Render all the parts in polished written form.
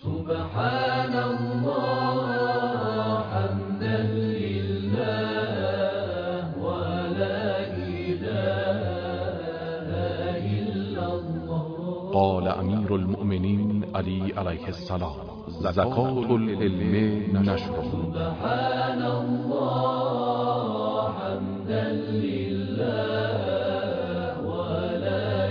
سبحان الله حمدا لله ولا إله إلا الله. قال امیر المؤمنین علی علیه السلام: زکات العلم نشره. سبحان الله حمدا لله ولا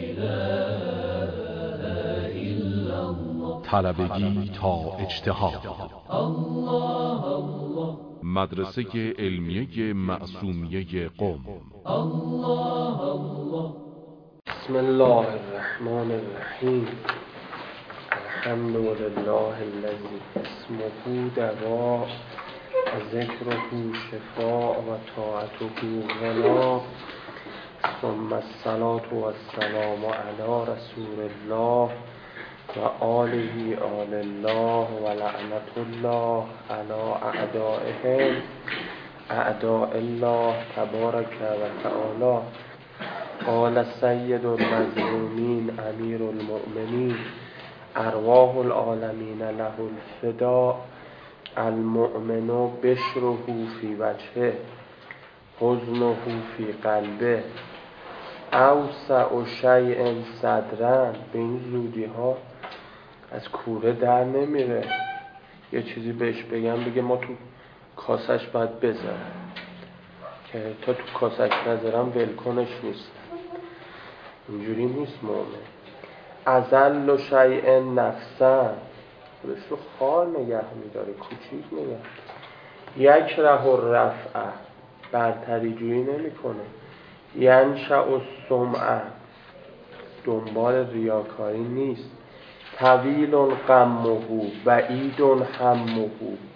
إله إلا الله. طلبگی تا اجتهاد. الله الله. مدرسه علمیه معصومیه قم. الله الله. بسم الله الرحمن الرحیم. الحمد لله الذي اسمه دواء و ذکره شفاء و طاعته غنا. ثم الصلاة والسلام علی رسول الله و آله آل الله و لعنت الله علی اعدائهم اعداء الله تبارک و تعالی. قال سید المظلومین امیر المؤمنین ارواح العالمین له الفداء. المؤمن بشره فی وجهه حزنه فی قلبه اوسع شیء صدرا. به این زودی ها از کوره در نمیره. یه چیزی بهش بگم بگه ما تو کاسش باید بذارم، که تا تو کاسش نذارم ولکنش نیست. اینجوری نیست مومن. اذل شیء نفسا، خودش رو خار نگه میداره، کوچیک نگه. یکره الرفع، برتری جویی نمیکنه. ینشأ السمع، دنبال ریاکاری نیست. طویل غمه بعید همه،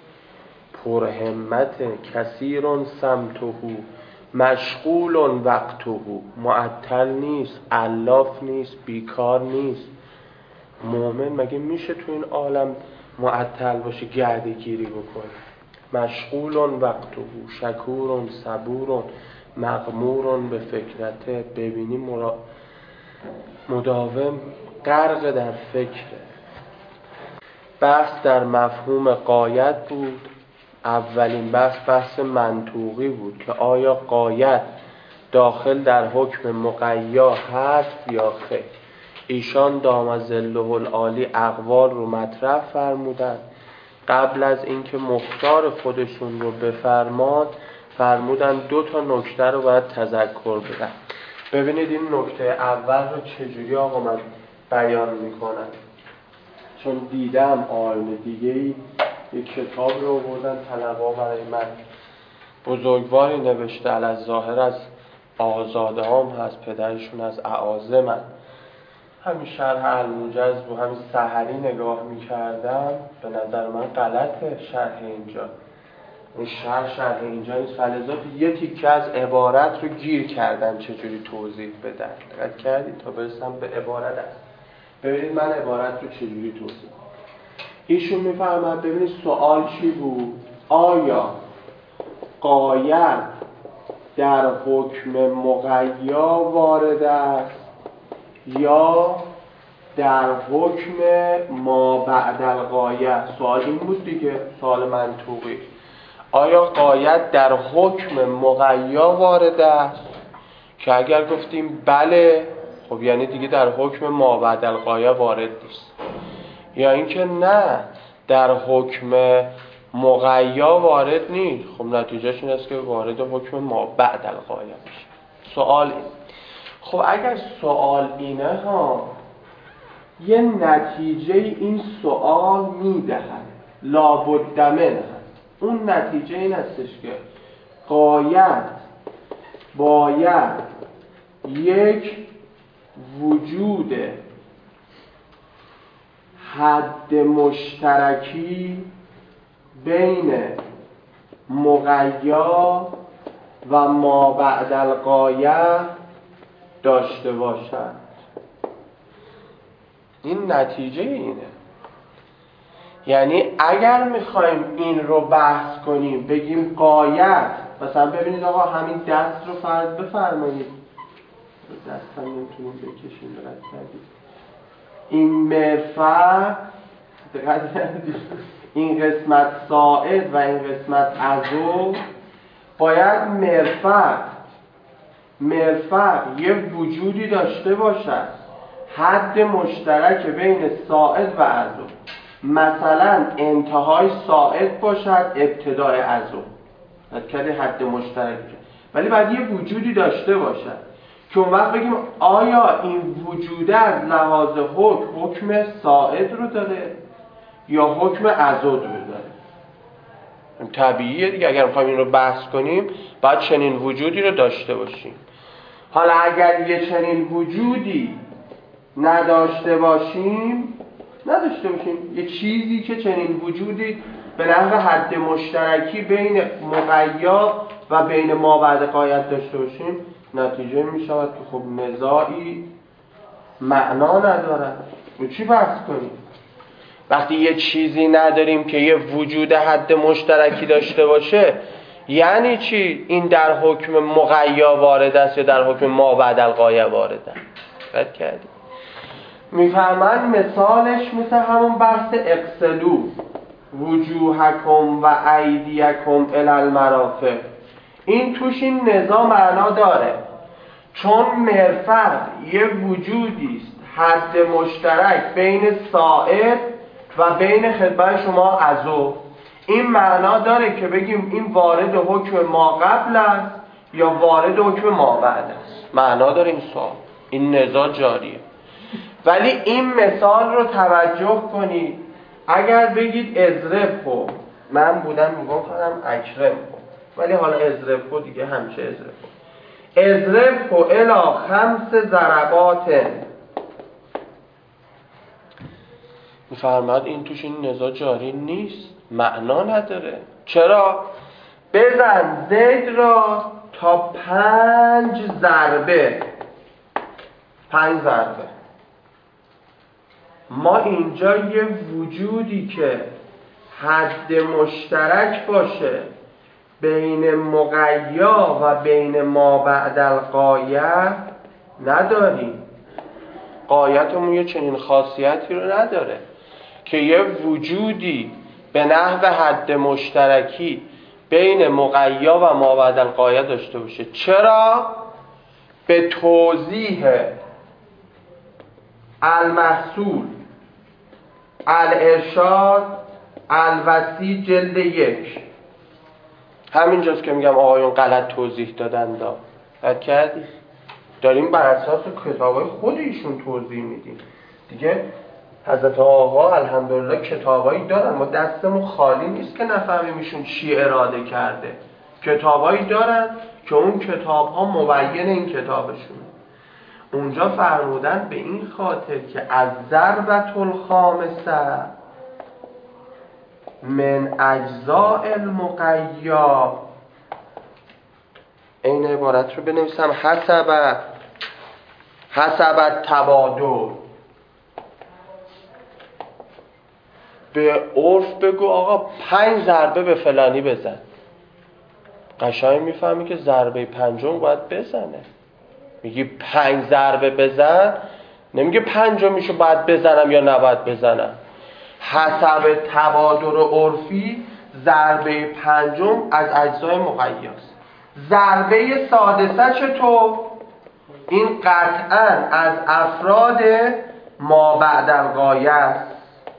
پرهمت کثیر سمته، مشغول وقته. معطل نیست، علاف نیست، بیکار نیست. مومن مگه میشه تو این عالم معطل باشه، گردی گیری بکنه؟ مشغول وقته، شکور صبور مغمور به فکرته. ببینی مداوم غرق در فکره. بحث در مفهوم غایت بود. اولین بحث منطوقی بود که آیا غایت داخل در حکم مقیا هست یا خیر. ایشان دام ظله العالی اقوال رو مطرح فرمودن. قبل از اینکه مختار خودشون رو بفرماد فرمودن 2 نکته رو باید تذکر بدن. ببینید این نکته اول رو چجوری آقا من بیان میکنم، چون دیدم آلم دیگه‌ای یک کتاب رو آوردن طلبا برای من، بزرگواری نوشته، الظاهر از آزاده هم هست، پدرشون از اعاظمن. همین شرح الموجز و همین سحری نگاه میکردم، به نظر من غلطه شرح اینجا. این شرح اینجا نیست، فلذات یه تیکه از عبارت رو گیر کردن چجوری توضیح بدن. دقت کردید تا برسم به عبارت است. ببینید من عبارت رو چجوری توضیح. ایشون میفرماد ببینید سوال چی بود؟ آیا غایت در حکم مقیا وارد است یا در حکم ما بعد الغایه؟ سوال این بود دیگه، سوال منطوقی. آیا غایت در حکم مقیا وارد است؟ که اگر گفتیم بله، خب یعنی دیگه در حکم ما بعد الغایه وارد نیست. یا اینکه نه، در حکم مقیا وارد نیست، خب نتیجهش این است که وارد حکم ما بعد الغایه میشه. سوال این. خب اگر سوال اینه ها، یه نتیجه این سوال میدهد، لابد منه. اون نتیجه این استش که غایت باید یک وجود حد مشترکی بین مقیا و ما بعد الغایه داشته باشد. این نتیجه اینه. یعنی اگر میخوایم این رو بحث کنیم بگیم غایت، مثلا ببینید آقا همین دست رو فرض بفرمایید، دست هم نمیتونیم بکشیم، رد کردید. این مرفق این قسمت ساعد و این قسمت عضو باید مرفق یه وجودی داشته باشد، حد مشترک بین ساعد و عضو. مثلا انتهای ساعد باشد، ابتدای عضو، حد مشترک، ولی باید یه وجودی داشته باشد که اون وقت بگیم آیا این وجود از لحاظ حکم ساعد رو داره یا حکم عضد رو داره. طبیعیه دیگه، اگر میخوایم این رو بحث کنیم باید چنین وجودی رو داشته باشیم. حالا اگر یه چنین وجودی نداشته باشیم، یه چیزی که چنین وجودی به نحو حد مشترکی بین مقیا و بین ما بعد غایت داشته باشیم، نتیجه می شود که خب نزاعی معنا ندارد. رو چی بحث کنیم؟ وقتی یه چیزی نداریم که یه وجود حد مشترکی داشته باشه، یعنی چی؟ این در حکم مقیا وارد است یا در حکم ما بعد الغایه وارد است؟ رد کردیم. میفهمن مثالش مثل همون بحث اقسلو وجوهکم و ایدیکم الی المرافق. این توش این نظام معنا داره، چون مرفق یه وجودی است حد مشترک بین ساعد و بین خدمت شما عضو. این معنا داره که بگیم این وارد حکم ما قبل است یا وارد حکم ما بعد است. معنا داره این سوال، این نزاع جاریه. ولی این مثال رو توجه کنید. اگر بگید اضربه، من بودم میگفتم اکرمه، ولی حالا اضربه دیگه همیشه اضربه الی 5 ضربات. میفرماد این توش این نزاع جاری نیست، معنا نداره. چرا؟ بزن زید را تا 5 ضربه. 5 ضربه. ما اینجا یه وجودی که حد مشترک باشه بین مقیا و بین ما بعد الغایه نداریم. غایتمون یه چنین خاصیتی رو نداره که یه وجودی به نحو حد مشترکی بین مقیا و ما بعد الغایه داشته باشه. چرا؟ به توضیح المحصول الارشاد الوسیع جلد 1. همینجاست که میگم آقایون غلط توضیح دادن. رد کردی؟ داریم بر اساس کتابای خود ایشون توضیح میدیم دیگه. حضرت آقا الحمدلله کتابایی دارن، ما دستمون خالی نیست که نفهمیم ایشون چی اراده کرده. کتابایی دارن که اون کتابها مبین این کتابشون. اونجا فرمودن به این خاطر که از ضربة الخامسه من اجزاء المقیا. این عبارت رو بنویسم حسب التبادل. به عرف بگو آقا 5 ضربه به فلانی بزن، قشنگ میفهمی که ضربه پنجم باید بزنه. میگی 5 ضربه بزن، نمیگه پنجمیشو باید بزنم یا نباید بزنم. حسب تبادل عرفی ضربه پنجم از اجزای مقیاست. ضربه سادسه چطور؟ این قطعاً از افراد ما بعد الغایه است.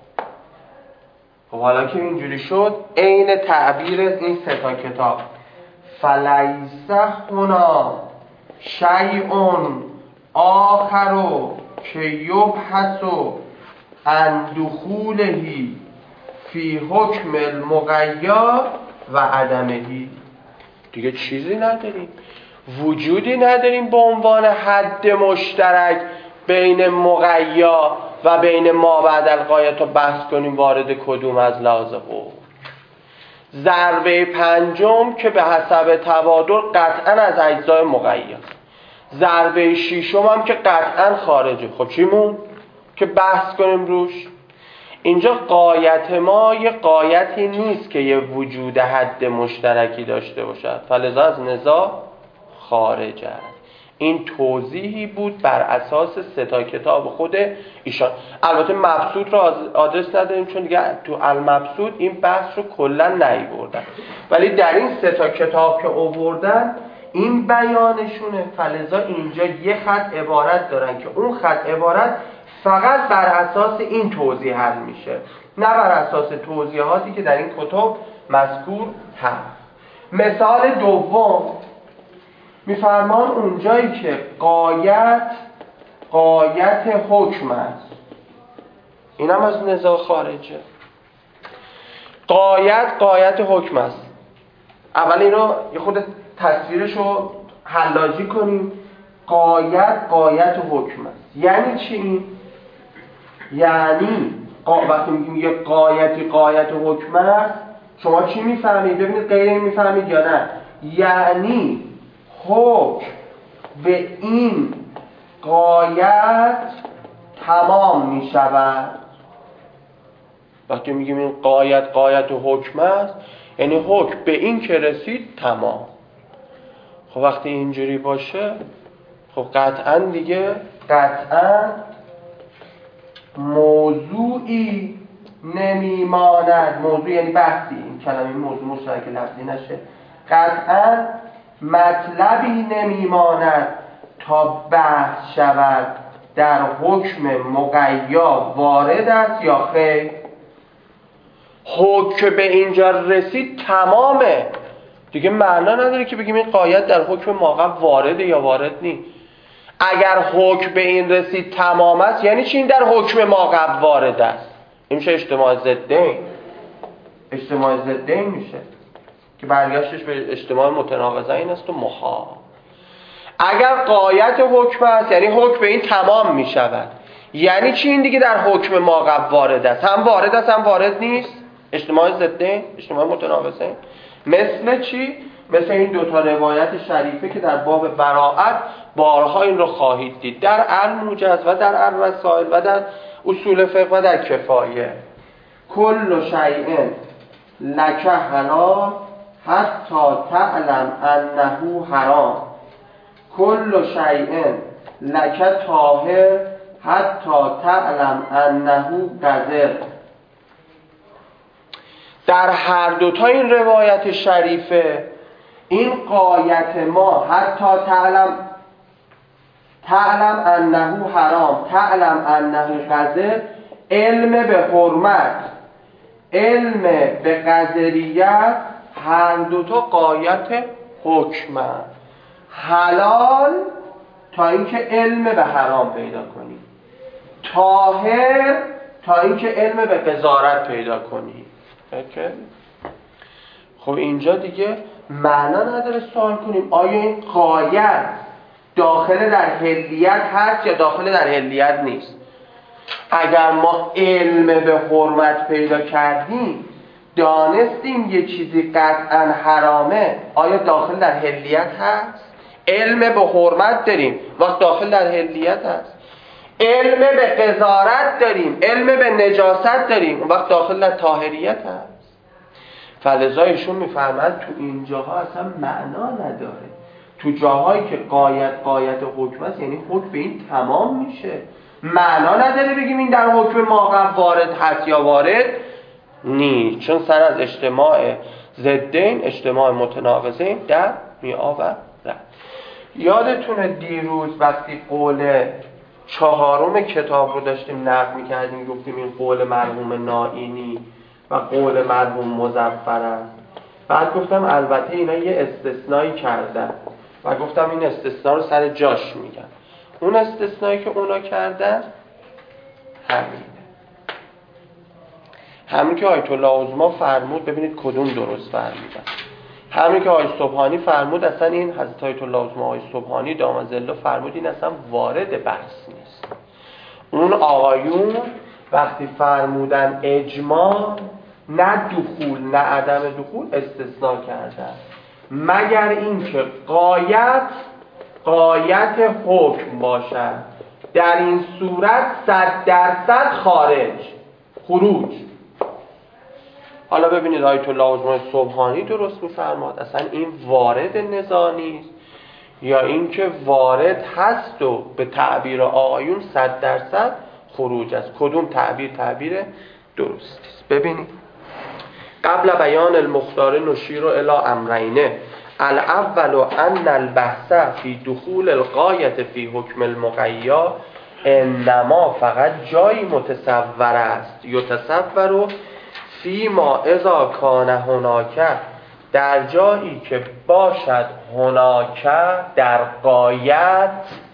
خب حالا که اینجوری شد، عین تعبیر این 3 تا کتاب فلیس هنا شیء آخر که یبحث عن دخوله فی حکم المقیا و عدمهی. دیگه چیزی نداریم، وجودی نداریم به عنوان حد مشترک بین مقیا و بین ما بعد الغایه تا بحث کنیم وارد کدوم از لحاظ حکم. ضربه پنجم که به حسب تبادل قطعا از اجزای مقیاست. ضربه ششم هم که قطعا خارجه. خب چیمون؟ که بحث کنیم روش. اینجا غایت ما یه غایتی نیست که یه وجود حد مشترکی داشته باشد، فلذا از نزاع خارج است. این توضیحی بود بر اساس 3 کتاب خود ایشان. البته مبسوط را آدرس نداریم چون دیگه تو المبسوط این بحث رو کلا نیاوردن، ولی در این 3 کتاب که آوردن این بیانشونه. فلذا اینجا یه خط عبارت دارن که اون خط عبارت فقط بر اساس این توضیح حل میشه، نه بر اساس توضیحاتی که در این کتب مذکور هست. مثال دوم میفرمان اونجایی که غایت حکم است، این هم از نزاع خارجه. غایت حکم است. اول این رو یه خود تصویرش رو حلاجی کنیم. غایت حکم است یعنی چی این؟ یعنی وقتی میگیم یه غایت حکم است، شما چی میفهمید؟ ببینید غیر این میفهمید یا نه؟ یعنی حکم به این غایت تمام میشود. وقتی میگیم این غایت حکم است یعنی حکم به این که رسید تمام. خب وقتی اینجوری باشه خب قطعا موضوعی نمیماند. موضوع یعنی بحثی، این کلمه موضوع مشترک لفظی نشه. قطعا مطلبی نمیماند تا بحث شود در حکم مقیا وارد است یا خیر. حکم به اینجا رسید تمامه دیگه، معنا نداره که بگیم این غایت در حکم ماقب وارده یا وارد نی. اگر حکم به این رسید تمام است یعنی چی؟ این در حکم ماقب وارد است. این میشه اجتماع ضدین میشه که برگشتش به اجتماع متناقضین است و محال. اگر غایت حکم است یعنی حکم به این تمام میشود، یعنی چی؟ این دیگه در حکم ماقب وارد است. هم وارد است هم وارد نیست. اجتماع ضدین، اجتماع متناقضین. مثل چی؟ مثل این 2 روایت شریفه که در باب براءت بارها این رو خواهید دید، در الموجز و در الرسائل و در اصول فقه و در کفایه. کل شیء لک حلال حتی تعلم انه حرام، کل شیء لک طاهر حتی تعلم انه قذر. در هر 2 این روایت شریفه این غایت ما حتی تعلم انه حرام، تعلم انه قذر، علم به حرمت، علم به قذریت، هر 2 غایت حکم. حلال تا اینکه علم به حرام پیدا کنی، طاهر تا اینکه علم به قذارت پیدا کنی. خب اینجا دیگه معنا نداره سوال کنیم آیا این غایت داخل در حلیت هست یا داخل در حلیت نیست. اگر ما علم به حرمت پیدا کردیم، دانستیم یه چیزی قطعا حرامه، آیا داخل در حلیت هست؟ علم به حرمت داریم، وقت داخل در حلیت هست. علم به قذارت داریم، علم به نجاست داریم، وقت داخل در طاهریت هست. فلذا ایشون میفرمند تو این جاها اصلا معنا نداره. تو جاهایی که غایت حکم است یعنی حکم به این تمام میشه. معنا نداره بگیم این در حکم ماقب وارد هست یا وارد نی، چون سر از اجتماع ضدین، اجتماع متناقضین در میآورد. یادتونه دیروز وقتی قول 4 کتاب رو داشتیم نقل می‌کردیم، گفتیم این قول مرحوم نائینی و قول مرحوم مظفر است. بعد گفتم البته اینا یه استثنایی کردن و گفتم این استثنا رو سر جاش میگن. اون استثنایی که اونا کردن همین که آیت الله عظما فرمود، ببینید کدوم درست فرمودن. همین که آیت سبحانی فرمود اصلا این حضرت آیت الله عظما آیت سبحانی دام ظله فرمود این اصلا وارد بحث نیست. اون آقایون وقتی فرمودن اجماع، نه دخول نه عدم دخول استثناء کردن، مگر اینکه غایت حکم باشد، در این صورت 100% خروج. حالا ببینید آیت الله عظما سبحانی درست می‌فرماد اصلا این وارد نزاع نیست، یا اینکه وارد هست و به تعبیر آقایون 100% خروج است. کدوم تعبیر درستی است؟ ببینید قبل بیان المختار نشیر الی امرین الاول ان البحث فی دخول الغایة فی حکم المقیا انما فقط جایی متصور است یتصور فی ما اذا کان هناک در جایی که باشد هناک در غایت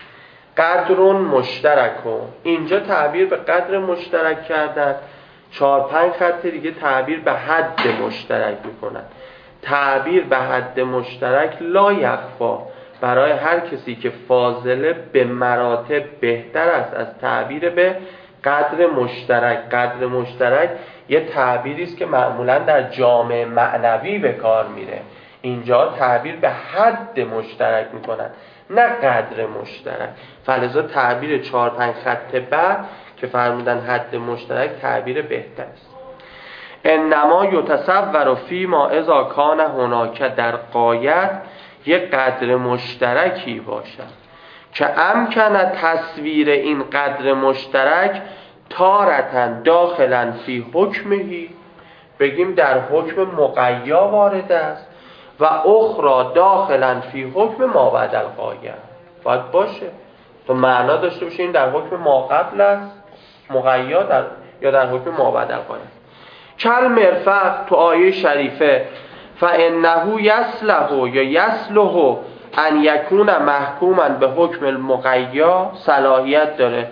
قدر مشترکون. اینجا تعبیر به قدر مشترک کردن، 4-5 خط دیگه تعبیر به حد مشترک میکنن. تعبیر به حد مشترک لا یخفا برای هر کسی که فاضله به مراتب بهتر است از تعبیر به قدر مشترک. قدر مشترک یه تعبیری است که معمولا در جامعه معنوی به کار میره. اینجا تعبیر به حد مشترک میکنن نه قدر مشترک. فلذا تعبیر 4-5 خط بعد که فرمودن حد مشترک تعبیر بهتر است. انما یتصور فی ما اذا کان هناک در غایت یک قدر مشترکی باشد که امکن تصویر این قدر مشترک تارتن داخلا فی حکمهی، بگیم در حکم مقیا وارد است و اخرى داخلا فی حکم ما بعد الغایه. باید باشه تو معنا داشته باشه این در حکم ما قبل است مقیا یا در حکم ما بعد الغایه. کل مرفق تو آیه شریفه فانه یصلح یا یصلح ان یکون محکوما به حکم المقیا، صلاحیت داره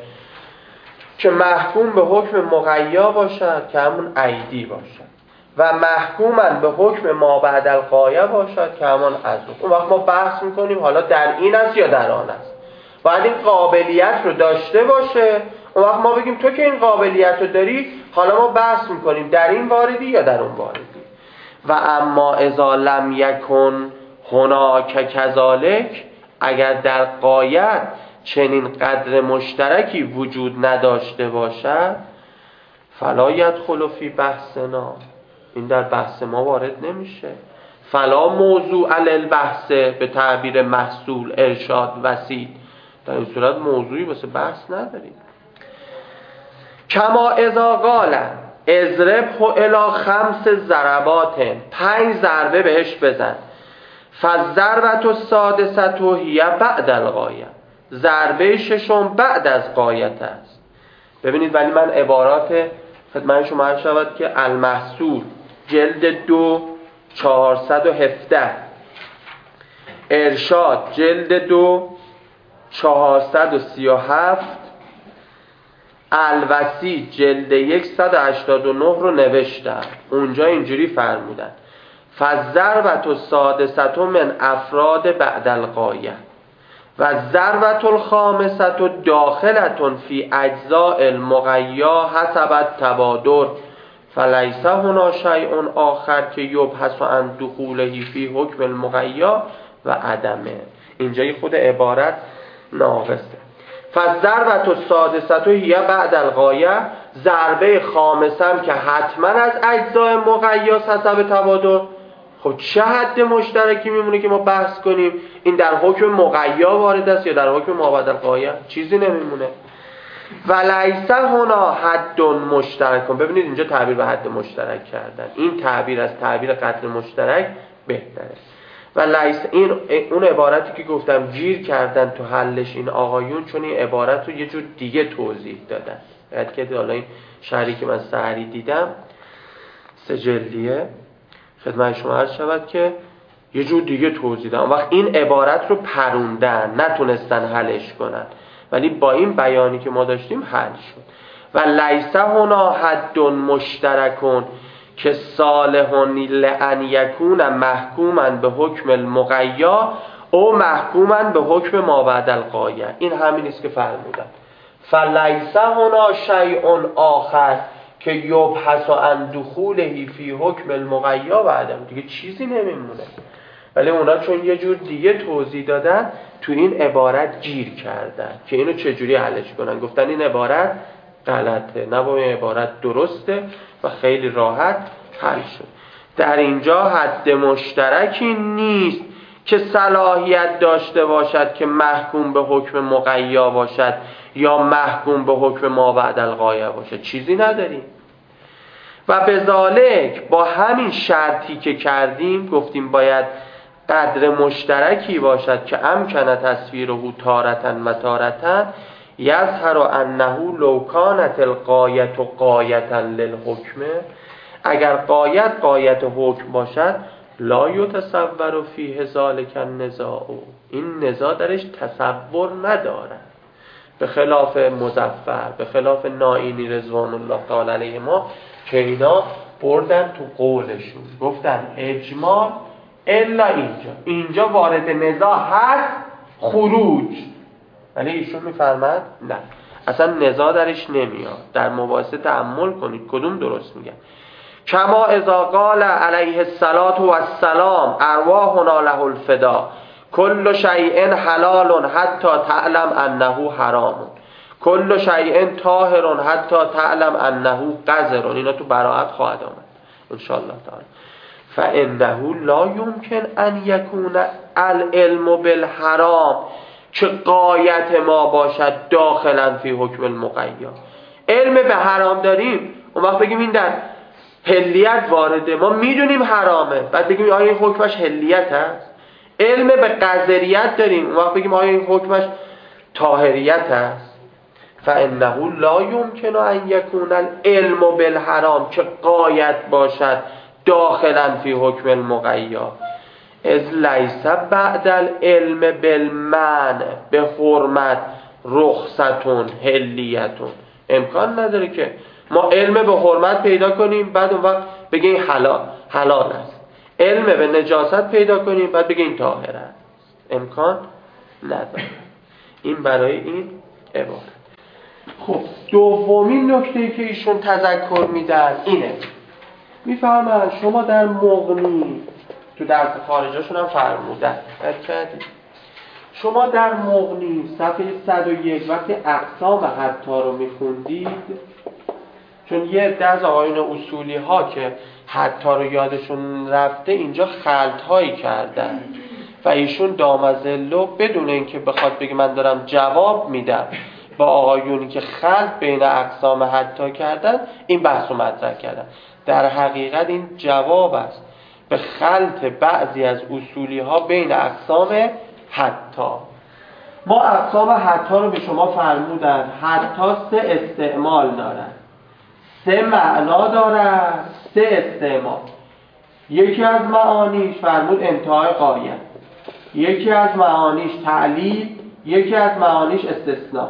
که محکوم به حکم مقیا باشد که همون عیدی باشد و محکوما به حکم ما بعد الغایه باشد که همون عزو. اون وقت ما بحث میکنیم حالا در این است یا در آن است. باید این قابلیت رو داشته باشه. اون وقت ما بگیم تو که این قابلیت رو داری حالا ما بحث میکنیم در این واردی یا در اون واردی. و اما اذا لم یکن هناک کذالک، اگر در غایت چنین قدر مشترکی وجود نداشته باشد فلا یدخل فی بحثنا، این در بحث ما وارد نمیشه. فلا موضوع للبحث به تعبیر محصول ارشاد وسیط، در این صورت موضوعی واسه بحث نداریم. کما اذا قال اضربه الی 5 ضربات، 5 ضربه بهش بزن. فالضربة السادسة هی بعد الغایه، ضربه ششم بعد از غایت است. ببینید ولی من عبارات خدمت شما عرض شود که المحصول جلد 2 417، ارشاد جلد 2 437، الوسیط جلد 189 رو نوشتم. اونجا اینجوری فرمودن فالضربة السادسة من افراد بعد الغایه و الضربة الخامسة داخلة فی اجزاء المقیا حسب التبادر فلیس هنا شیء آخر که یبحث عن دخوله فی حکم المقیا و عدمه. اینجا خود عبارت ناقصه. فالضربة السادسة هی بعد الغایه، ضربه خامسه که حتما از اجزاء مقیاس حسب تبادر. خب چه حد مشترکی میمونه که ما بحث کنیم این در حکم مقیا وارد است یا در حکم ما بعد الغایه؟ چیزی نمیمونه. ولیس هنا حد مشترک. ببینید اینجا تعبیر به حد مشترک کردن، این تعبیر از تعبیر قدر مشترک بهتره. و لیس این اون عبارتی که گفتم گیر کردن تو حلش این آقایون، چون این عبارت رو یه جور دیگه توضیح دادن. یاد که حالا این شرحی که من سحری دیدم 3 جلدیه خدمت شما عرض شود که یه جور دیگه توضیح دادن. وقت این عبارت رو پروندن، نتونستن حلش کنن، ولی با این بیانی که ما داشتیم حل شد. و لیس هنا حد مشترکون که صالح لان یکون محکوما به حکم المقیا او محکوما به حکم ما بعد الغایه. این همین است که فرمودن فلیس هنا شیء آخر که یبحث عن دخوله فی حکم المقیا و عدم. دیگه چیزی نمیمونه. ولی اونا چون یه جور دیگه توضیح دادن تو این عبارت گیر کردن که اینو چجوری حلش کنن. گفتن این عبارت غلطه، نه با این عبارت درسته و خیلی راحت حل شد. در اینجا حد مشترکی نیست که صلاحیت داشته باشد که محکوم به حکم مقیا باشد یا محکوم به حکم ما بعد الغایه باشد. چیزی نداریم. و بذالک با همین شرطی که کردیم گفتیم باید قدر مشترکی باشد که امکن تصویره تارتن و تارتن یظهر انه لو کانت الغایة غایة للحکم، اگر غایت حکم باشد لا یتصور فیه ذلک النزاع، این نزاع درش تصور نداره. به خلاف مظفر، به خلاف نائینی رضوان الله تعالی علیه ما که اینا بردن تو قولشون گفتن اجمال الا اینجا وارد نزاع هست خروج، ولی ایشون میفرمد نه، اصلا نزاع درش نمیاد. در مباحثه تأمل کنید کدوم درست میگن. کما اذا قال علیه الصلاة و السلام ارواحنا له الفدا کل شیء حلال حتی تعلم انه حرام کل شیء طاهر حتی تعلم انه قذر. اینا تو براءت خواهد آمد ان شاء الله تعالی. فانه لا يمكن ان يكون العلم بالحرام که غایت ما باشد داخلا فی حکم المقیا. علم به حرام داریم اون وقت بگیم این در حلیت وارده، ما میدونیم حرامه بعد بگیم آیا این حکمش حلیت هست. علم به قذریت داریم اون وقت بگیم آیا این حکمش طاهریت هست. فانه لا یمکن ان یکون العلم بالحرام که غایت باشد داخلا فی حکم المقیا از لیس بعد العلم بالمنع به حرمت رخصتون حلیتون. امکان نداره که ما علم به حرمت پیدا کنیم بعد اون وقت بگیم حلال است، علم به نجاست پیدا کنیم بعد بگیم طاهر است. امکان نداره. این برای این عبارت. خب دومین نکته‌ای که ایشون تذکر میدن اینه، میفهمن شما در مغنی تو درس خارجاشون هم فرمودن شما در مغنی صفحه 101 وقتی اقسام حتی رو میخوندید، چون یه عده از آقایون اصولی ها که حتی رو یادشون رفته اینجا خلط هایی کردن و ایشون دامزلو بدون اینکه بخواد بگه من دارم جواب میدم با آقایونی که خلط بین اقسام حتی کردن این بحث رو مطرح کردن. در حقیقت این جواب است به خلط بعضی از اصولی ها بین اقسام حتی. ما اقسام حتی رو به شما فرمودن حتی 3 استعمال دارن، 3 معنا دارن، 3 استعمال. یکی از معانیش فرمود انتهای غایت، یکی از معانیش تعلیل، یکی از معانیش استثناء.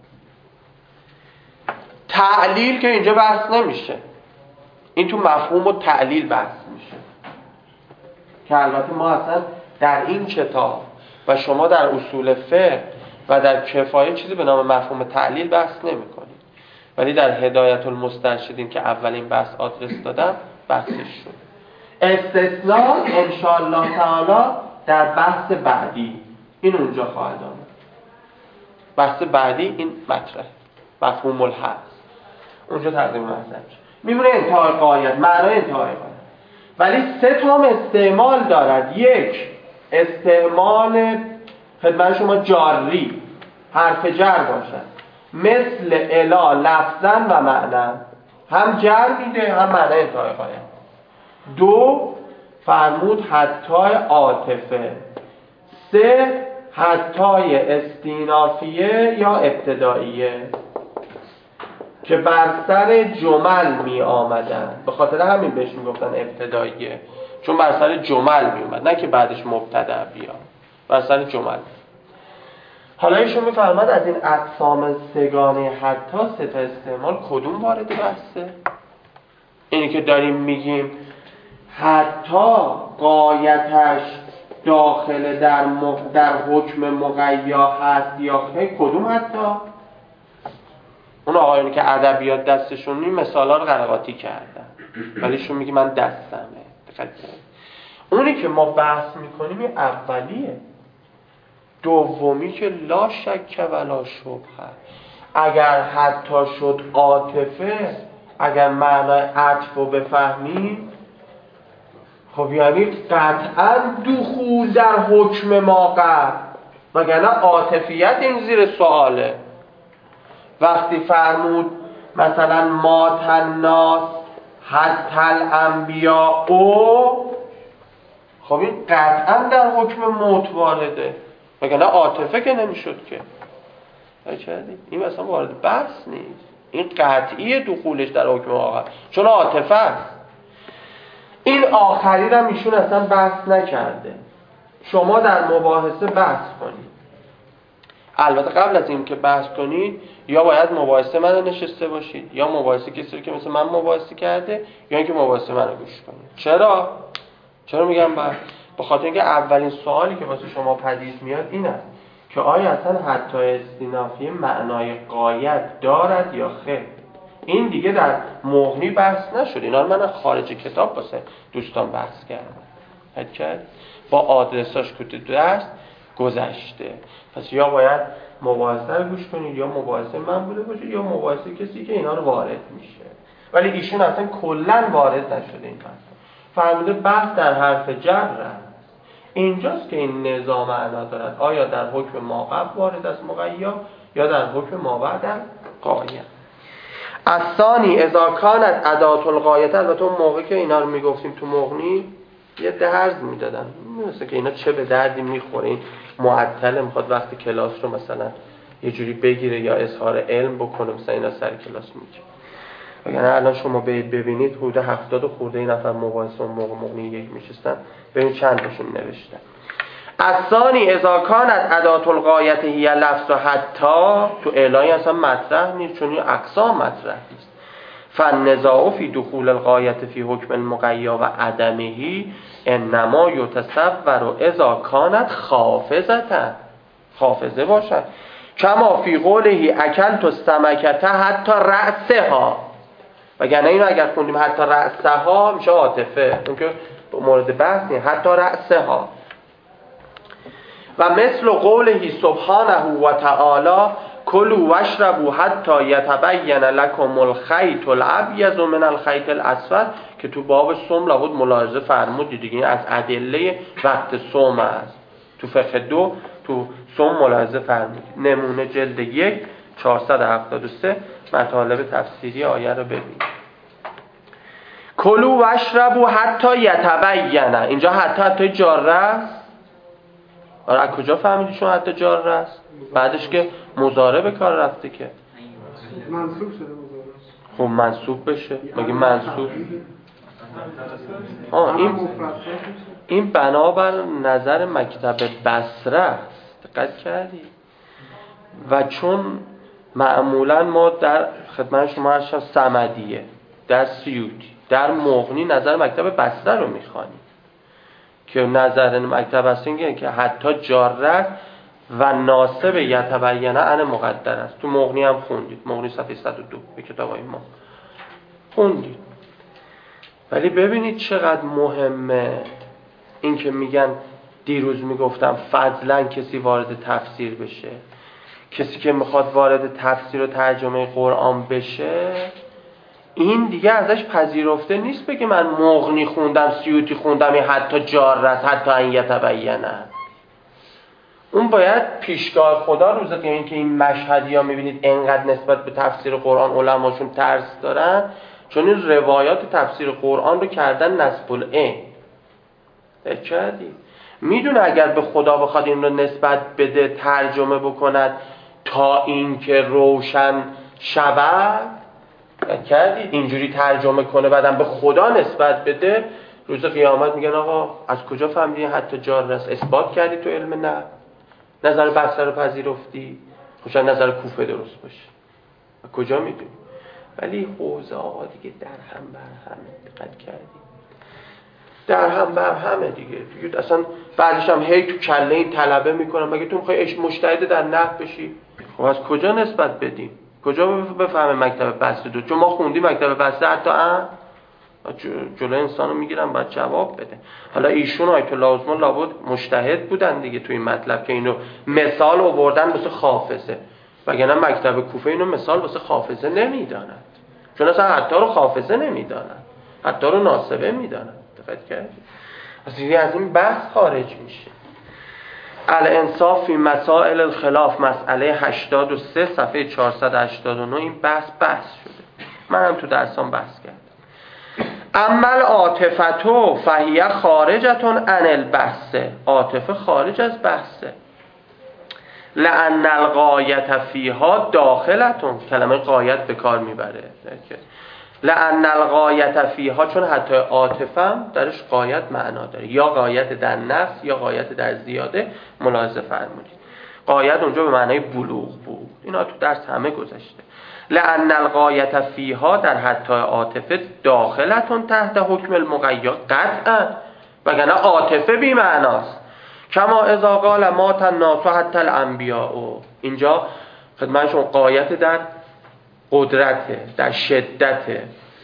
تعلیل که اینجا بحث نمیشه، این تو مفهوم و تعلیل بحث میشه که البته ما اصلا در این کتاب و شما در اصول فقه و در کفایه چیزی به نام مفهوم تعلیل بحث نمی کنید، ولی در هدایت المسترشدین که اولین بحث آدرس دادم بحثش شد. استثناء انشاءالله تعالی در بحث بعدی این اونجا خواهد آمد. بحث بعدی این مطرح مفهوم الحظ اونجا تقدیم مطرح میمونه. انتهای غایت، معنای انتهای غایت، ولی 3 تا استعمال دارد. یک استعمال خدمت شما جاری، حرف جر باشد، مثل الا لفظا و معنا، هم جر میده هم معنای انتهای غایت. 2 فرمود حتی عاطفه. 3 حتی استینافیه یا ابتدائیه که بر سر جمل می آمدن، به خاطر همین بهش می گفتن ابتدائیه، چون بر سر جمل می اومد، نه که بعدش مبتدا بیاد، بر سر جمل. حالا ایشون می فرماد از این اقسام سگانه حتی 3 تا استعمال کدوم وارد بحثه؟ اینی که داریم میگیم حتی غایتش داخل در حکم مقیا هست یا خیلی، کدوم حتی؟ اون آقایونی که ادبیات دستشون این مثالا رو قرقاتی کردن ولی شون میگه من دستمه. اونی که ما بحث میکنیم این اولیه. دومی که لا شک ولا شبهه، اگر حتی شد عاطفه، اگر معنای عطف رو بفهمیم خب یعنی قطعا دخول در حکم ما قبل، وگرنه عاطفیت این زیر سواله. وقتی فرمود مثلا مات الناس حتی الانبیاء، خب این قطعا در حکم موت وارده، وگرنه عاطفه که نمیشد که. این مثلا وارد بحث نیست، این قطعی دخولش در حکم آخر، چون عاطفه است. این آخری رو ایشون اصلا بحث نکرده. شما در مباحثه بحث کنید. البته قبل از این که بحث کنید یا باید مباحثه من نشسته باشید، یا مباحثه کسی که مثل من مباحثه کرده، یا اینکه مباحثه من رو گوش کنید. چرا میگم بعد؟ به خاطر اینکه اولین سوالی که واسه شما پدید میاد این است که آیا اصلا حتی استینافی معنای غایت دارد یا خیر. این دیگه در مغنی بحث نشد. اینا رو من خارج کتاب واسه دوستان بحث کردم. با آدرساش که تو درس گذشته. پس یا باید مباحثه رو گوش کنید، یا مباحثه من بوده باشه، یا مباحثه کسی که اینا رو وارد میشه. ولی ایشون اصلا کلا وارد نشده این بحث. فرموده بحث در حرف جر است. اینجاست که این نظام معنا دارد. آیا در حکم ما قبل وارد از مقیا یا در حکم ما بعد از غایه. الثانی اذا کانت اداه الغایه. البته اون موقع که اینا رو میگفتیم تو مغنی یه درز میدادن، مثلا که اینا چه به دردی میخوره. این معطل میخواد وقتی کلاس رو مثلا یه جوری بگیره یا اظهار علم بکنه، مثلا اینا سر کلاس میگه. وگرنه الان شما ببینید حدود 70 خورده این نفر مباحثه اون موقع مغنی یک میشستن، ببین چند تاشون نوشتن. الثانی اذا کانت اداه الغایه هی لفظ حتی، تو اعلانی اصلا مطرح نیست، چون این اقسام مطرح نیست. فالنزاع فی دخول الغایه فی حکم المقیا و عدمه انما یتصور اذا کانت حافظه باشد، کما فی قوله اکلت السمکه حتی رأسها. وگرنه اینو اگر خوندیم حتی رأسها میشه عاطفه، اون که مورد بحث نیست. حتی رأسها و مثل قوله سبحانه و تعالی کلوا واشربوا حتی یتبین لکم الخیط الابیض من الخیط الاسود، که تو باب صوم لابد ملاحظه فرمودید دیگه، از ادله وقت صوم است. تو فقه 2 تو صوم ملاحظه فرمودید. نمونه جلد 1 473 مطالب تفسیری آیه رو ببینید. کلوا واشربوا حتی یتبین، اینجا حتی جاره است. آره از کجا فهمیدی چون حتی جاره است؟ بعدش که مضارع به کار رفته که منصوب شده مضارع. خب منصوب بشه، مگه منصوب؟ این بنابر نظر مکتب بصره است. دقت کردی؟ و چون معمولا ما در خدمت شما هستم صمدیه، در سیوطی، در مغنی نظر مکتب بصره رو میخوانیم که نظر مکتب بصره اینه که حتی جاره و ناسب یتبینه عن مقدر است. تو مغنی هم خوندید، مغنی صفحه 102 به کتابای ما خوندید. ولی ببینید چقدر مهمه این که میگن، دیروز میگفتم فضلا کسی وارد تفسیر بشه، کسی که میخواد وارد تفسیر و ترجمه قرآن بشه این دیگه ازش پذیرفته نیست بگه من مغنی خوندم سیوطی خوندم این حتی جار است حتی ان یتبینه. اون باید پیشگاه خدا روز قیامت که این مشهدی ها میبینید انقدر نسبت به تفسیر قرآن علماشون ترس دارن، چون این روایات تفسیر قرآن رو کردن نسب العین. کردی؟ میدونه اگر به خدا بخواد این رو نسبت بده ترجمه بکند تا این که روشن شود، کردید اینجوری ترجمه کنه بعدم به خدا نسبت بده، روز قیامت میگن آقا از کجا فهمیدی حتی جار است؟ اثبات کردی تو علم نه؟ نظر بصره رو پذیرفتی؟ خوشا نظر کوفه درست باشه، کجا میدونی؟ ولی حوزه آقا دیگه در هم بر همه. دقت کردی؟ در هم بر همه دیگه اصلا بعدش هم هی تو کله این طلبه میکنم مگه تو میخوای مجتهد در نحو بشی؟ خب از کجا نسبت بدیم؟ کجا بفهمه مکتب بصره دو؟ چون ما خوندیم مکتب بصره حتی جلوی انسانو میگیرن باید جواب بده. حالا ایشون آیت الله عظما لابد مجتهد بودن دیگه تو این مطلب که اینو مثال آوردن واسه حافظه، وگرنه مکتب کوفه اینو مثال واسه حافظه نمیداند، چون اصلا حتی رو حافظه نمیداند. حتی رو ناسبه میدانن. دقت کردید؟ از این بحث خارج میشه. الانصاف فی مسائل الخلاف مسئله 83 صفحه 489 این بحث شده. منم تو درسام بحث کردم. اما العاطفه فهی خارجتون عن البحث. عاطفه خارج از بحثه. لأن الغایت فیها داخلتون. کلمه غایت به کار میبره. لأن الغایت فیها، چون حتی عاطفه هم درش غایت معنا داره، یا غایت در نفس یا غایت در زیاده. ملاحظه فرمودید غایت اونجا به معنای بلوغ بود. اینا تو درس همه گذشته. لأن الغایت فیها در حتی عاطفه داخلتون تحت حکم المغیر قطعا، وگرنه عاطفه بی معناست. کما اذا قال مات الناس حتی الانبیاء. اینجا خدمتشون غایت در قدرته، در شدته.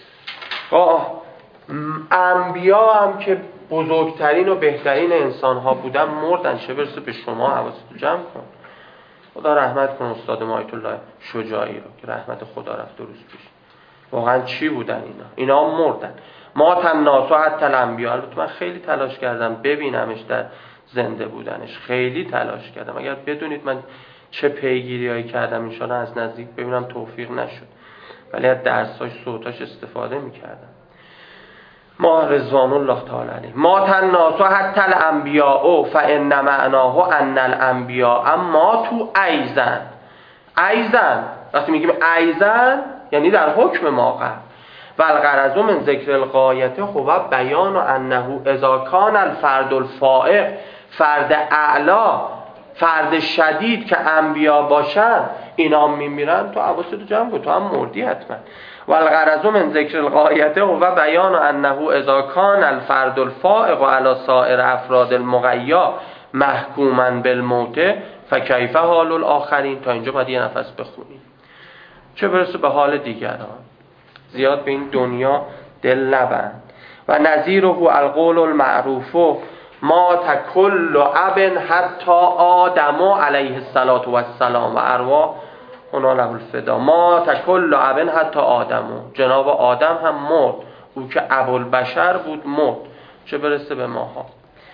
انبیا هم که بزرگترین و بهترین انسان ها بودن مردن، چه برسه به شما. حواستو جمع کن. خدا رحمت کن استاد ما آیت الله شجاعی رو که رحمت خدا رفت روز پیش. واقعا چی بودن اینا مردن. مات الناس حتی الانبیاء. البته من خیلی تلاش کردم ببینمش در زنده بودنش، خیلی تلاش کردم. اگر بدونید من چه پیگیریایی کردم ان شاءالله از نزدیک ببینم، توفیق نشد، ولی از درساش صوتاش استفاده میکردم. ما رضوان الله تعالی علیه. ما الناس حتی الانبیاء فان معناه ان الانبیاء ماتوا ایضا. وقتی میگیم ایضا یعنی در حکم ما قبل. و الغرض من ذکر الغایت هو بیان انه اذا کان الفرد الفائق، فرد اعلا، فرد شدید که انبیا باشن اینا میمیرن، تو حواست جمع کن، تو هم مردی حتما. و الغرض من ذکر الغایت هو بیان انه اذا کان الفرد الفائق علی سایر افراد المغیر محکوما بالموت فکیف حال الاخرین. تا اینجا باید یه نفس بخونیم. چه برسه به حال دیگران. زیاد به این دنیا دل نبند. و نظیره القول المعروف ما کل اب حتی آدم علیه السلام و ارواح هنا له الفدا. ما کل اب حتی آدم، جناب آدم هم مرد، او که ابوالبشر بود مرد، چه برسه به ماها.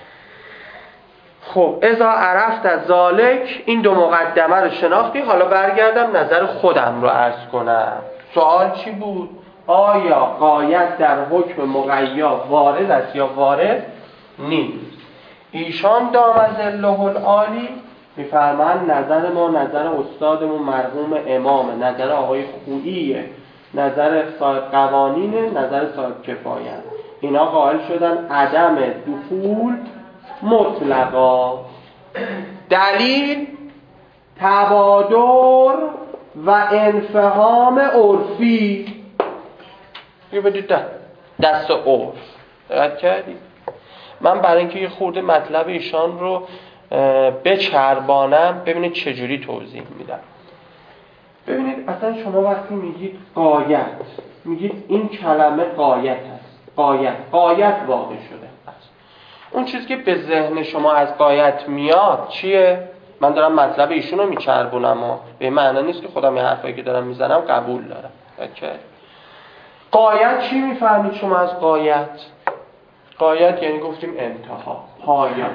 خب اذا عرفت از ذالک، این دو مقدمه رو شناختی. حالا برگردم نظر خودم رو عرض کنم. سوال چی بود؟ آیا غایت در حکم مغیر وارد است یا وارد نیست؟ ایشان دامن ذله العالی میفرمایند نظر ما، نظر استادمون مرحوم امام، نظر آقای خوییه، نظر صاحب قوانین، نظر صاحب کفایه. اینا قائل شدن عدم دخول مطلقا. دلیل تبادر و انفهام عرفی. یه بدید دست عرف. دقت کردید؟ من برای اینکه یه خورده مطلب ایشان رو بچربانم ببینید چجوری توضیح میدم. ببینید اصلا شما وقتی میگید غایت، میگید این کلمه غایت هست. غایت واقع شده است. اون چیزی که به ذهن شما از غایت میاد چیه؟ من دارم مطلب ایشون رو میچربونم و به معنی نیست که خودم یه حرفایی که دارم میزنم قبول دارم. غایت چی میفهمید شما از غایت؟ غایت یعنی گفتیم انتها، پایان.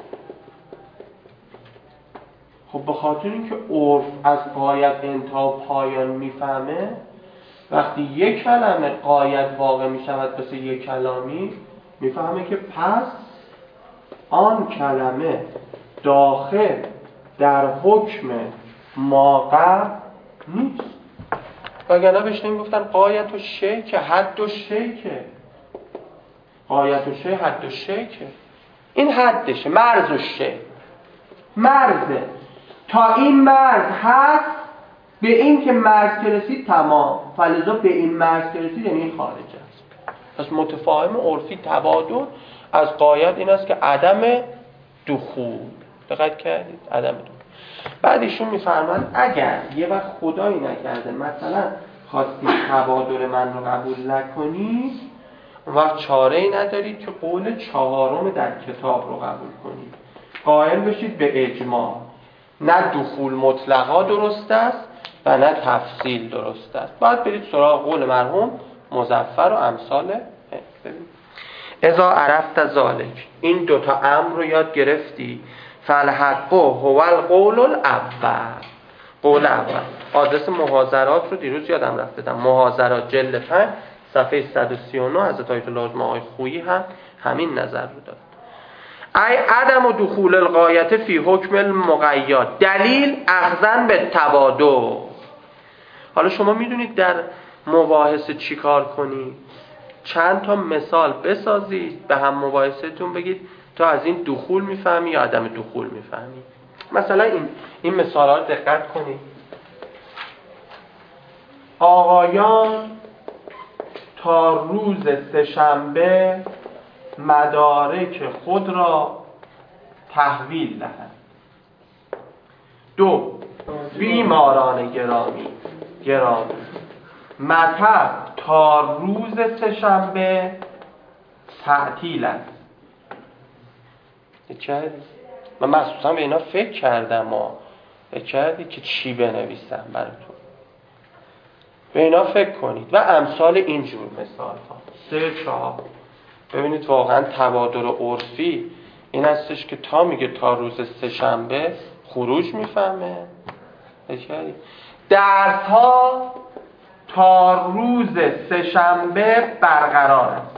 خب به خاطر اینکه عرف از غایت انتها پایان میفهمه، وقتی یک کلمه غایت واقع میشود مثل یک کلامی، میفهمه که پس آن کلمه داخل در حکم ما قبل نیست. وگرنه بهش نمیگفتن غایت و شی که حد و شی که غایت و شی حد و شی که این حدشه، مرز و شی مرزه. تا این مرز هست، به این که مرز که رسید تمام، فلذا به این مرز که رسید یعنی این خارج است. پس متفاهم عرفی تبادل از غایت این است که عدم دخول. دقت کردید؟ عدم دخول. بعد ایشون میفرمایند اگر یه وقت خدایی نکرده مثلا خواستید تبادل من رو قبول نکنید، اون وقت چاره ای ندارید که قول چهارم در کتاب رو قبول کنید. قائل بشید به اجماع، نه دخول مطلقا درست است و نه تفصیل درست است. باید برید سراغ قول مرحوم مظفر و امثال اذا عرفت ذلک، این دوتا امر رو یاد گرفتی، فالحق هو القول الاول، قول اول. آدرس محاضرات رو دیروز یادم رفت بدم، محاضرات جلد 5 صفحه 139 حضرت آیت الله آقای خویی هم همین نظر رو داد. ای عدم و دخول الغایت فی حکم المقید، دلیل اخذن به تبادل. حالا شما میدونید در مباحثه چی کار کنید؟ چند تا مثال بسازید، به هم مباحثه‌تون بگید تا از این دخول میفهمی یا عدم دخول میفهمی. مثلا این مثالا رو دقت کنید. آقایان تا روز سه‌شنبه مدارک خود را تحویل دهند. 2. بیماران گرامی مطب تا روز سه‌شنبه تعطیل است. من مخصوصا به اینا فکر کردم که چی بنویسم براتون. به اینا فکر کنید و امثال اینجور مثال ها 3 4. ببینید واقعا تبادل عرفی این هستش که تا میگه تا روز سه‌شنبه خروج میفهمه. درس ها تا روز سه‌شنبه برقرار است.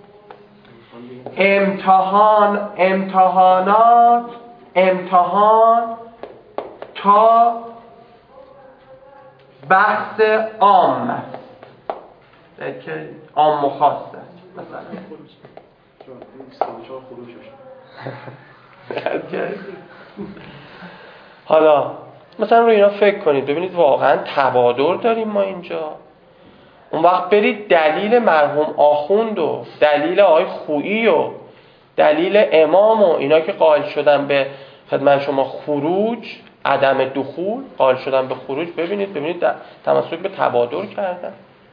امتحان تا بحث عام است، که عام و خاص است. مثلا حالا مثلا رو اینا فکر کنید، ببینید واقعا تبادر داریم ما اینجا. اون وقت برید دلیل مرحوم آخوند و دلیل آقای خویی و دلیل امام و اینا که قائل شدن به خدمت شما خروج، عدم دخول، قائل شدن به خروج، ببینید تمسک به تبادر کردن.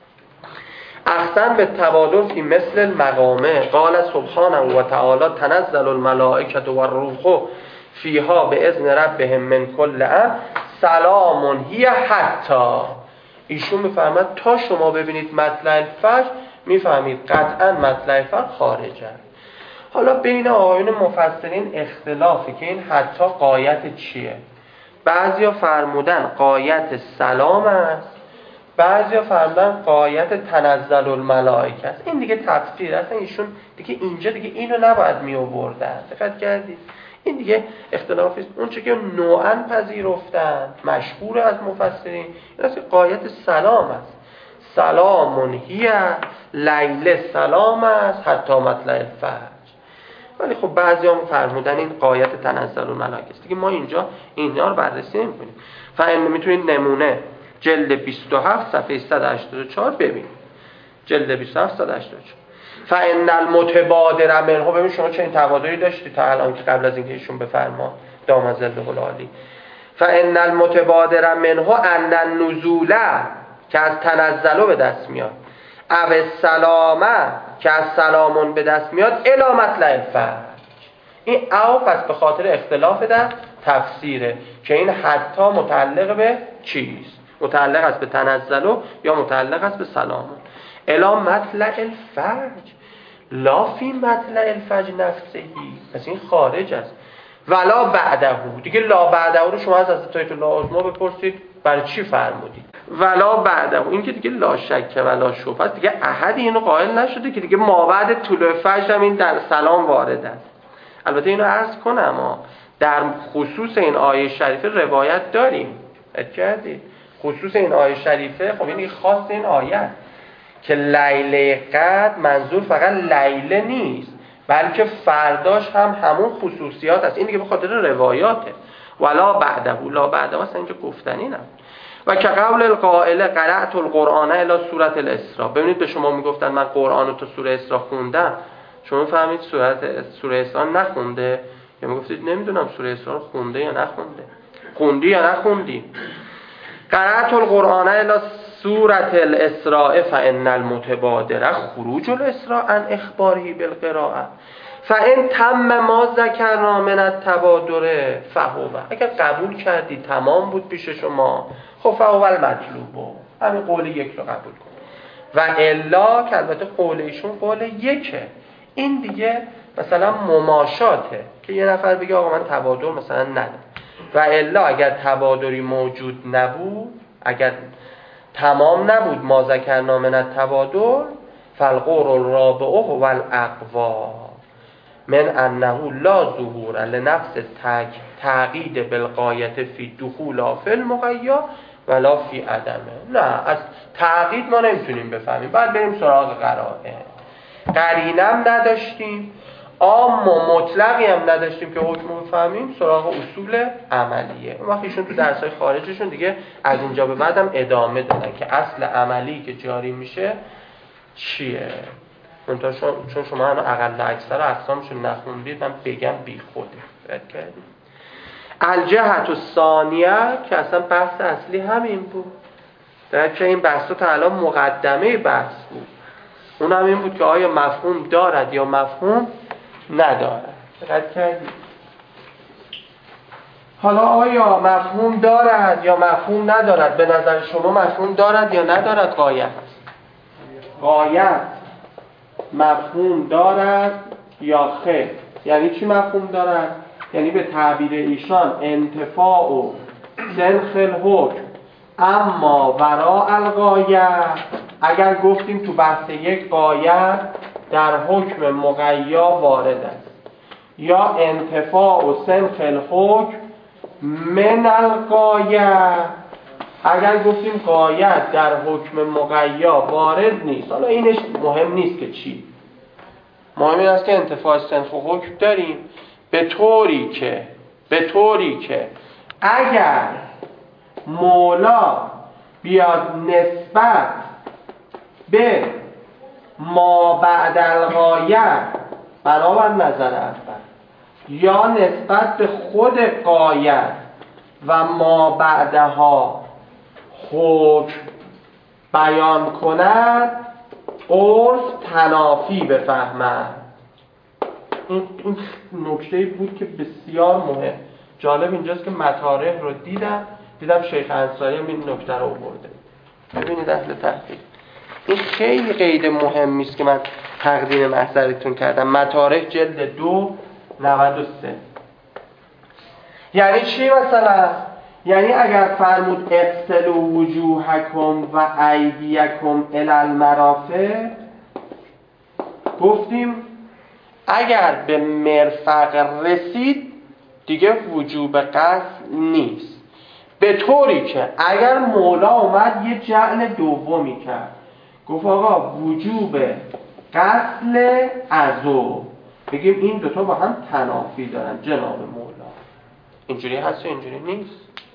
احسن به تبادر فی مثل المقامه قال سبحانه و تعالی تنزل الملائکه و الروح فیها به اذن ربهم من کل امر سلام هی حتی. ایشون میفرماد تا شما ببینید مطلع الفجر میفهمید قطعا مطلع الفجر خارجه. حالا بین آقایون مفسرین اختلافی که این حتی قایت چیه. بعضیا فرمودن قایت سلام است، بعضیا فرمودن قایت تنزل الملائکه است. این دیگه تفسیر است. ایشون دیگه اینجا دیگه اینو نباید می آوردن. دقت کردید؟ این دیگه اختلافی است. اون چه که نوعاً پذیرفتن مشهور از مفسرین این است که قایت سلام است. سلامون هی لیل سلام است حتی مطلع الفجر. ولی خب بعضی هم فرمودن این قایت تنزل الملائکه است. دیگه ما اینجا اینا رو بررسی نمی‌کنیم. فعلا میتونید نمونه جلد 27 صفحه 184 ببینید. جلد 27 184. فإن المتبادر منه، ببین شما چه این تبادلی داشتی تا الان که قبل از اینکه ایشون بفرما دام ظله العالی. فإن المتبادر منه ان النزول که از تنزلو به دست میاد، او السلامه که از سلامون به دست میاد، الی مطلع الفجر. این او پس به خاطر اختلاف در تفسیره که این حتی متعلق به چیست؟ متعلق است به تنزلو یا متعلق است به سلامون. الی مطلع الفجر لا فی مطلع الفجر نفسهی، پس این خارج است. ولا بعده، دیگه لا بعده رو شما از حضرت آیت الله عظما بپرسید برای چی فرمودید. ولا بعده، این که دیگه لا شک ولا شبهه است، دیگه احدی اینو قائل نشده که دیگه ما بعد طلوع فجر هم این در سلام وارد است. البته اینو عرض کنم در خصوص این آیه شریفه روایت داریم. کردید خصوص این آیه شریفه خب این خاص این آیه است که لیله قدر منظور فقط لیله نیست بلکه فرداش هم همون خصوصیات است. این دیگه به خاطر روایاته. ولا بعده، لا بعده واسه اینجا گفتنی نه. و که قول القائل قرأت القرآن الی سوره الاسراء. ببینید به شما میگفتن من قرآن رو تا سوره اسراء خوندم، شما فهمید سوره اسراء نخونده، یا میگفتید نمیدونم سوره اسراء رو خونده یا نخونده. خوندی یا نخوندی؟ قرأت القرآن الی سوره الاسراء فان المتبادر خروج الاسراء عن اخباره بالقراءه فان تم ما ذکرنا من التبادر فهو. اگر قبول کردی تمام بود پیش شما، خب فهو المطلوب، همین قول یک رو قبول کن. و الا که البته قول ایشون قول یکه، این دیگه مثلا مماشاته که یه نفر بگه آقا من تبادر مثلا ندارم، و الا اگر تبادری موجود نبود، اگر تمام نبود ما ذکرنا من التبادر، فالقول الرابع هو الاقوا من انه لا ظهور لنفس تعقید بالغایت فی دخول فی المغیر ولا فی عدمه. نه، از تعقید ما نمیتونیم بفهمیم، بعد بریم سراغ قرائن. قرینم نداشتیم، عام و مطلقی هم نداشتیم که حکم بفهمیم، سراغ اصول عملیه. اون وقت ایشون تو درسای خارجشون دیگه از اینجا به بعدم ادامه دادن که اصل عملی که جاری میشه چیه. منتها چون شما هنو اقل اکثر اقسامشون نخوندید، من بگم بی خوده فرد کردید. الجهت الثانیه که اصلا بحث اصلی همین بود، در که این بحث تا الان مقدمه بحث بود، اون هم این بود که آیا مفهوم دارد یا مفهوم ندارد. فرد کردید. حالا آیا مفهوم دارد یا مفهوم ندارد؟ به نظر شما مفهوم دارد یا ندارد؟ غایت مفهوم دارد یا خیر؟ یعنی چی مفهوم دارد؟ یعنی به تعبیر ایشان انتفاع و سنخ الحکم اما وراء الغایه. اگر گفتیم تو بحث یک غایه در حکم مغیر وارد است، یا انتفاع و سنخ الحکم من الغایه، اگر گفتیم غایت در حکم مغیر وارد نیست. حالا اینش مهم نیست که چی، مهم این است که انتفاع سنخ و حکم داریم، به طوری که اگر مولا بیاد نسبت به ما بعد الغایه برابر نظر اول، یا نسبت به خود غایت و ما بعدها حکم بیان کند، عرف تنافی بفهمد. این نکته بود که بسیار مهم. جالب اینجاست که مطارح رو دیدم شیخ انصاری هم این نکته رو آورده. ببینید اهل تحقیق، این خیلی قید مهمی است که من تقدیم محضرتون کردم. مطارح جلد 2 93. یعنی چی مثلا؟ یعنی اگر فرمود اغسلوا وجوهکم و ایدیکم الی المرافق، گفتیم اگر به مرفق رسید دیگه وجوب غسل نیست، به طوری که اگر مولا اومد یه جعل دومی کرد، گفت آقا وجوب غسل عضو، بگیم این دوتا با هم تنافی دارن جناب مولا. اینجوری هست یا اینجوری نیست؟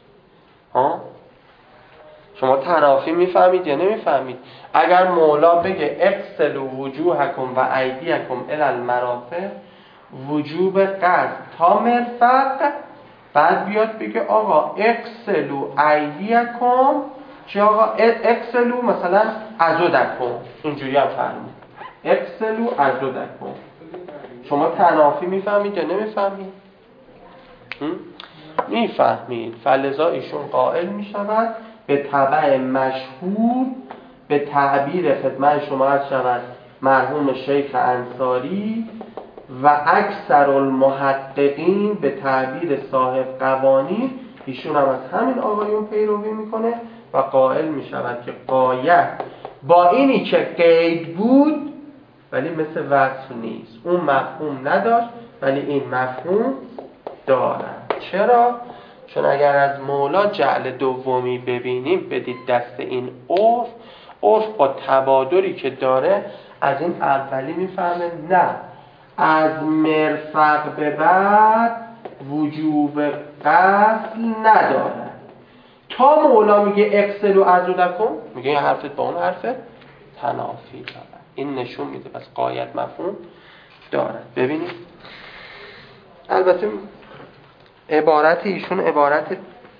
شما تنافی میفهمید یا نمیفهمید؟ اگر مولا بگه اغسلوا وجوهکم و ایدیکم الی المرافق، وجوب غسل تا مرفق، بعد بیاد بگه آقا اغسلوا ایدیکم، چه آقا اغسلوا مثلا عضدکم، اینجوری هم فهمید اغسلوا عضدکم. شما تنافی میفهمید یا نمیفهمید؟ میفهمید. فلذا ایشون قائل میشود به تبع مشهور، به تعبیر خدمت شما عرض شود مرحوم شیخ انصاری و اکثر المحققین به تعبیر صاحب قوانین، ایشون هم از همین آقایون پیروی میکنه و قائل میشود که غایه با اینی که قید بود ولی مثل وصف نیست. اون مفهوم نداشت ولی این مفهوم دارد. چرا؟ چون اگر از مولا جعل دومی ببینیم، بدید دست این عرف با تبادری که داره از این اولی میفهمه نه، از مرفق به بعد وجوب غسل نداره. تا مولا میگه اغسلوا عضدکم، میگه این حرفت با اون حرف تنافی داره. این نشون میده پس غایت مفهوم دارد. ببینید البته عبارت ایشون عبارت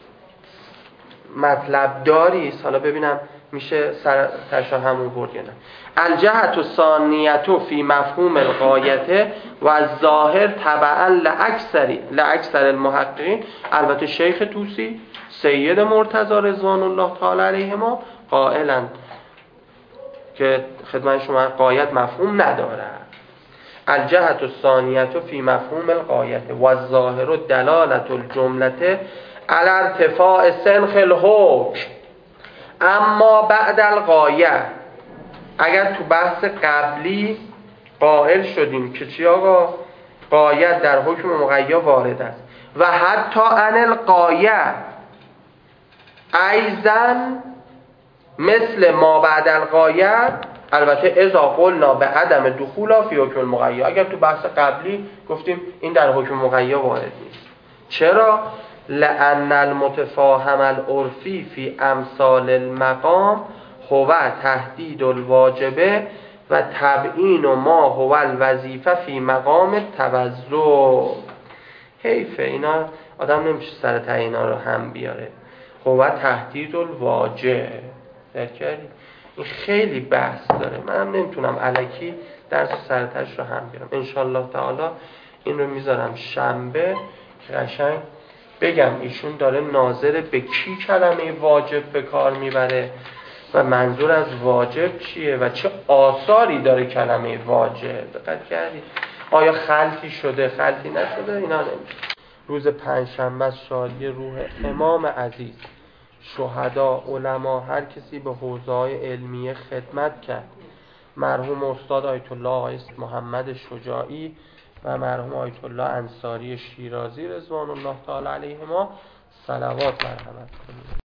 مطلب داری است. حالا ببینم میشه سرش همون برد یا نه. الجهت الثانیه فی مفهوم الغایته و الظاهر تبعا لاکثر المحققین. البته شیخ طوسی، سید مرتضی رضوان الله تعالی علیهما قائلند که خدمت شما غایت مفهوم نداره. الجهت الثانیه فی مفهوم الغایه و الظاهر دلالت الجمله علی ارتفاع سنخ الحکم. اما بعد الغایه، اگر تو بحث قبلی قائل شدیم که چی آقا؟ غایت در حکم مقید وارد است و حتی ان الغایه ایضا مثل ما بعد الغایه، البته اذا قلنا به عدم دخول فی حکم المقید، اگر تو بحث قبلی گفتیم این در حکم مقید وارد نیست. چرا؟ لأن المتفاهم العرفی فی امثال المقام هو تحدید الواجبه و تبیین ما هو الوظیفه فی مقام التوضع. حیفه اینا آدم نمیشه سر ته اینا رو هم بیاره. هو تحدید الواجب، درکردی؟ این خیلی بحث داره، منم نمیتونم الکی درس سرتش رو هم بیارم. انشالله تعالی این رو میذارم شنبه که قشنگ بگم ایشون داره ناظر به کی کلمه واجب به کار میبره و منظور از واجب چیه و چه آثاری داره کلمه واجب. دقت کردید؟ آیا خلطی شده، خلطی نشده؟ اینا نمیشه. روز پنجشنبه شادی روح امام عزیز، شهدا، علما، هر کسی به حوزه‌های علمیه خدمت کرد. مرحوم استاد آیت الله آقای محمد شجاعی و مرحوم آیت الله انصاری شیرازی رضوان الله تعالی علیهما صلوات مرحمت کنید.